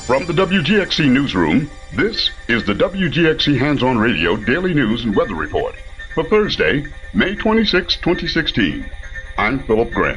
From the WGXC Newsroom, this is the WGXC Hands-On Radio Daily News and Weather Report for Thursday, May 26, 2016. I'm Philip Grant.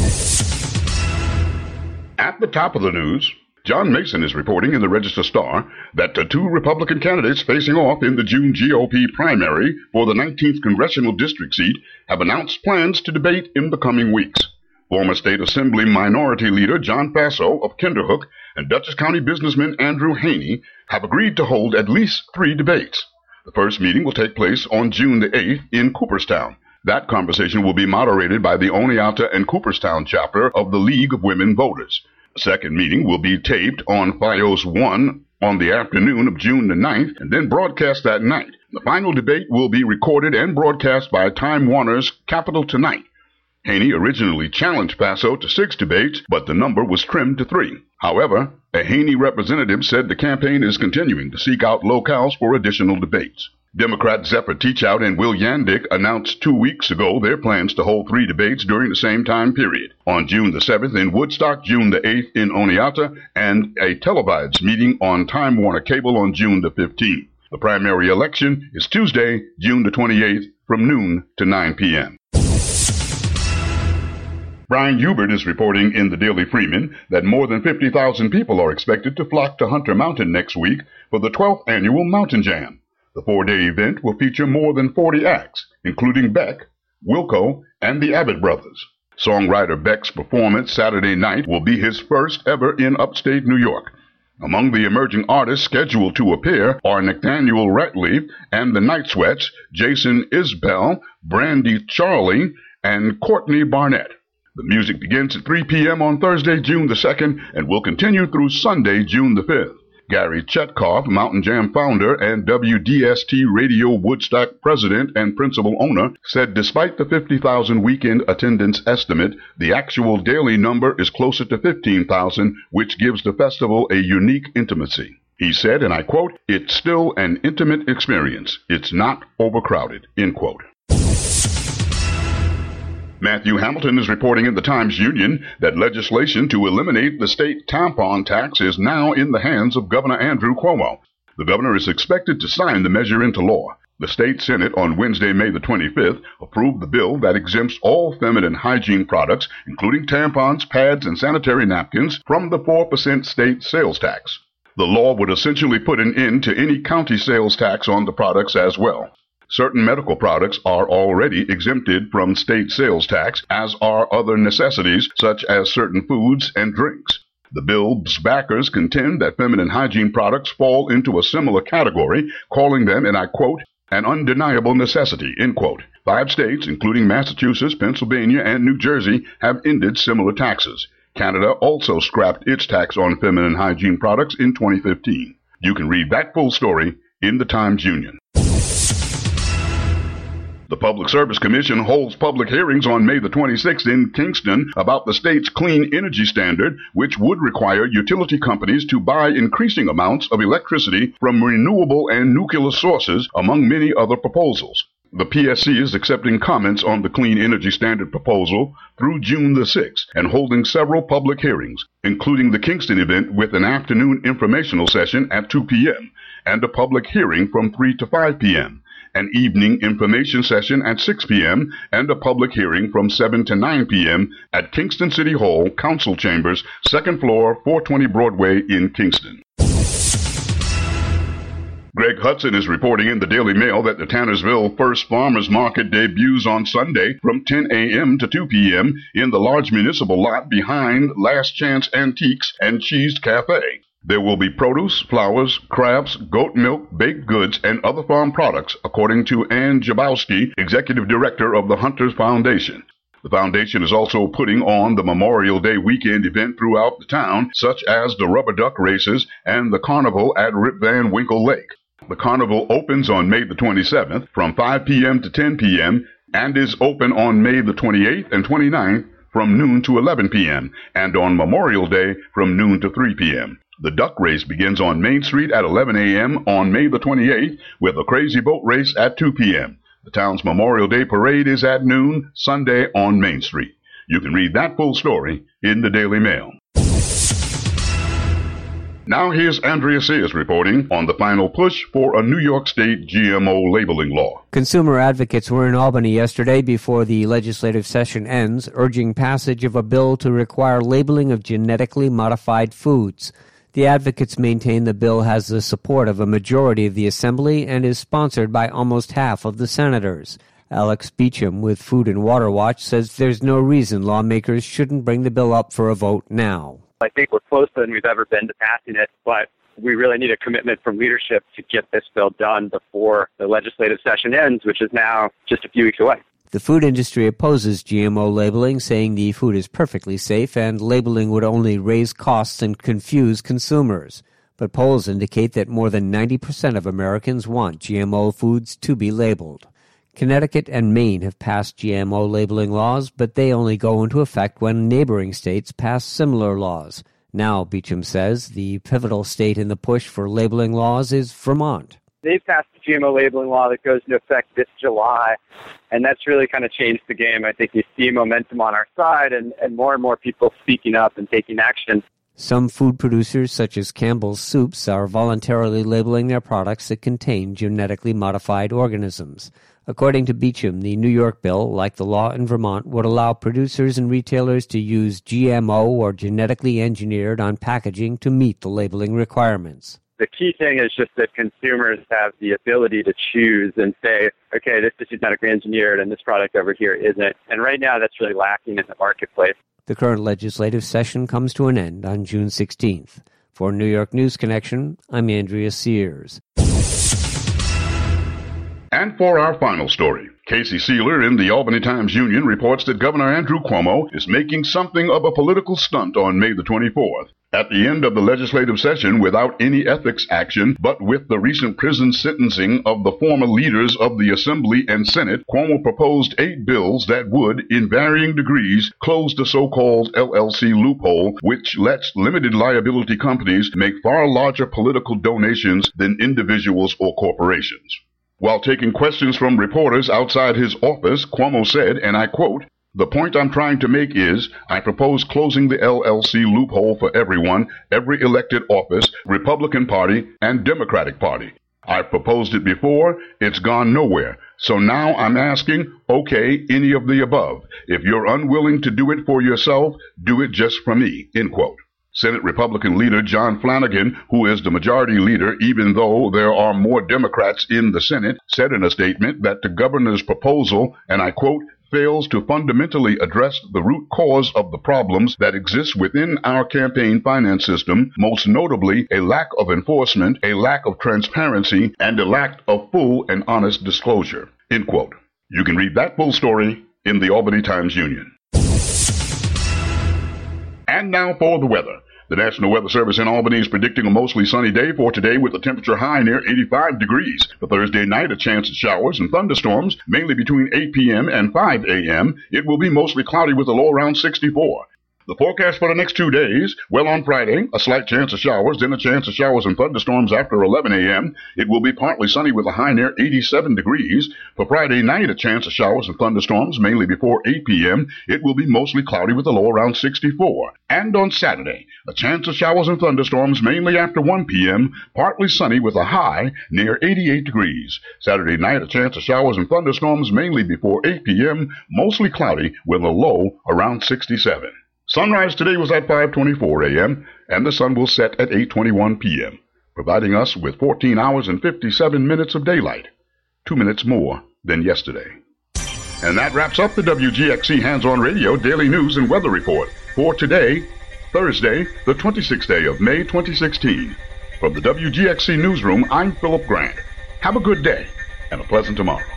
At the top of the news, John Mason is reporting in the Register-Star that the two Republican candidates facing off in the June GOP primary for the 19th Congressional District seat have announced plans to debate in the coming weeks. Former State Assembly Minority Leader John Faso of Kinderhook and Dutchess County businessman Andrew Haney have agreed to hold at least 3 debates. The first meeting will take place on June the 8th in Cooperstown. That conversation will be moderated by the Oneonta and Cooperstown chapter of the League of Women Voters. The second meeting will be taped on FiOS 1 on the afternoon of June the 9th and then broadcast that night. The final debate will be recorded and broadcast by Time Warner's Capital Tonight. Haney originally challenged Faso to 6 debates, but the number was trimmed to 3. However, a Haney representative said the campaign is continuing to seek out locales for additional debates. Democrat Zephyr Teachout and Will Yandick announced 2 weeks ago their plans to hold 3 debates during the same time period, on June the 7th in Woodstock, June the 8th in Oneonta, and a televised meeting on Time Warner Cable on June the 15th. The primary election is Tuesday, June the 28th, from noon to 9 p.m. Brian Hubert is reporting in the Daily Freeman that more than 50,000 people are expected to flock to Hunter Mountain next week for the 12th annual Mountain Jam. The 4-day event will feature more than 40 acts, including Beck, Wilco, and the Abbott Brothers. Songwriter Beck's performance Saturday night will be his first ever in upstate New York. Among the emerging artists scheduled to appear are Nathaniel Ratliff and the Night Sweats, Jason Isbell, Brandy Charlie, and Courtney Barnett. The music begins at 3 p.m. on Thursday, June the 2nd, and will continue through Sunday, June the 5th. Gary Chetkoff, Mountain Jam founder and WDST Radio Woodstock president and principal owner, said despite the 50,000 weekend attendance estimate, the actual daily number is closer to 15,000, which gives the festival a unique intimacy. He said, and I quote, "It's still an intimate experience. It's not overcrowded," end quote. Matthew Hamilton is reporting in the Times-Union that legislation to eliminate the state tampon tax is now in the hands of Governor Andrew Cuomo. The governor is expected to sign the measure into law. The state Senate on Wednesday, May the 25th, approved the bill that exempts all feminine hygiene products, including tampons, pads, and sanitary napkins, from the 4% state sales tax. The law would essentially put an end to any county sales tax on the products as well. Certain medical products are already exempted from state sales tax, as are other necessities such as certain foods and drinks. The bill's backers contend that feminine hygiene products fall into a similar category, calling them, and I quote, "an undeniable necessity," end quote. 5 states, including Massachusetts, Pennsylvania, and New Jersey, have ended similar taxes. Canada also scrapped its tax on feminine hygiene products in 2015. You can read that full story in the Times-Union. The Public Service Commission holds public hearings on May the 26th in Kingston about the state's clean energy standard, which would require utility companies to buy increasing amounts of electricity from renewable and nuclear sources, among many other proposals. The PSC is accepting comments on the Clean Energy Standard proposal through June the 6th and holding several public hearings, including the Kingston event with an afternoon informational session at 2 p.m. and a public hearing from 3 to 5 p.m., an evening information session at 6 p.m., and a public hearing from 7 to 9 p.m. at Kingston City Hall, Council Chambers, 2nd floor, 420 Broadway in Kingston. Greg Hudson is reporting in the Daily Mail that the Tannersville First Farmers Market debuts on Sunday from 10 a.m. to 2 p.m. in the large municipal lot behind Last Chance Antiques and Cheese Cafe. There will be produce, flowers, crafts, goat milk, baked goods, and other farm products, according to Ann Jabowski, Executive Director of the Hunters Foundation. The foundation is also putting on the Memorial Day weekend event throughout the town, such as the rubber duck races and the carnival at Rip Van Winkle Lake. The carnival opens on May the 27th from 5 p.m. to 10 p.m. and is open on May the 28th and 29th from noon to 11 p.m. and on Memorial Day from noon to 3 p.m. The duck race begins on Main Street at 11 a.m. on May the 28th with a crazy boat race at 2 p.m. The town's Memorial Day parade is at noon Sunday on Main Street. You can read that full story in the Daily Mail. Now here's Andrea Sears reporting on the final push for a New York State GMO labeling law. Consumer advocates were in Albany yesterday before the legislative session ends, urging passage of a bill to require labeling of genetically modified foods. The advocates maintain the bill has the support of a majority of the Assembly and is sponsored by almost half of the senators. Alex Beecham with Food and Water Watch says there's no reason lawmakers shouldn't bring the bill up for a vote now. I think we're closer than we've ever been to passing it, but we really need a commitment from leadership to get this bill done before the legislative session ends, which is now just a few weeks away. The food industry opposes GMO labeling, saying the food is perfectly safe and labeling would only raise costs and confuse consumers. But polls indicate that more than 90% of Americans want GMO foods to be labeled. Connecticut and Maine have passed GMO labeling laws, but they only go into effect when neighboring states pass similar laws. Now, Beecham says, the pivotal state in the push for labeling laws is Vermont. They've passed the GMO labeling law that goes into effect this July, and that's really kind of changed the game. I think you see momentum on our side and more people speaking up and taking action. Some food producers, such as Campbell's Soups, are voluntarily labeling their products that contain genetically modified organisms. According to Beecham, the New York bill, like the law in Vermont, would allow producers and retailers to use GMO or genetically engineered on packaging to meet the labeling requirements. The key thing is just that consumers have the ability to choose and say, okay, this is genetically engineered and this product over here isn't. And right now that's really lacking in the marketplace. The current legislative session comes to an end on June 16th. For New York News Connection, I'm Andrea Sears. And for our final story, Casey Sealer in the Albany Times-Union reports that Governor Andrew Cuomo is making something of a political stunt on May the 24th. At the end of the legislative session, without any ethics action, but with the recent prison sentencing of the former leaders of the Assembly and Senate, Cuomo proposed 8 bills that would, in varying degrees, close the so-called LLC loophole, which lets limited liability companies make far larger political donations than individuals or corporations. While taking questions from reporters outside his office, Cuomo said, and I quote, "The point I'm trying to make is, I propose closing the LLC loophole for everyone, every elected office, Republican Party, and Democratic Party. I've proposed it before, it's gone nowhere. So now I'm asking, okay, any of the above. If you're unwilling to do it for yourself, do it just for me," end quote. Senate Republican leader John Flanagan, who is the majority leader even though there are more Democrats in the Senate, said in a statement that the governor's proposal, and I quote, fails to fundamentally address the root cause of the problems that exist within our campaign finance system, most notably a lack of enforcement, a lack of transparency, and a lack of full and honest disclosure, end quote. You can read that full story in the Albany Times-Union. And now for the weather. The National Weather Service in Albany is predicting a mostly sunny day for today with a temperature high near 85 degrees. For Thursday night, a chance of showers and thunderstorms, mainly between 8 p.m. and 5 a.m. It will be mostly cloudy with a low around 64. The forecast for the next 2 days, well, on Friday, a slight chance of showers, then a chance of showers and thunderstorms after 11 a.m. It will be partly sunny with a high near 87 degrees. For Friday night, a chance of showers and thunderstorms, mainly before 8 p.m. It will be mostly cloudy with a low around 64. And on Saturday, a chance of showers and thunderstorms, mainly after 1 p.m., partly sunny with a high near 88 degrees. Saturday night, a chance of showers and thunderstorms, mainly before 8 p.m., mostly cloudy with a low around 67. Sunrise today was at 5:24 a.m., and the sun will set at 8:21 p.m., providing us with 14 hours and 57 minutes of daylight, 2 minutes more than yesterday. And that wraps up the WGXC Hands-On Radio Daily News and Weather Report for today, Thursday, the 26th day of May 2016. From the WGXC Newsroom, I'm Philip Grant. Have a good day and a pleasant tomorrow.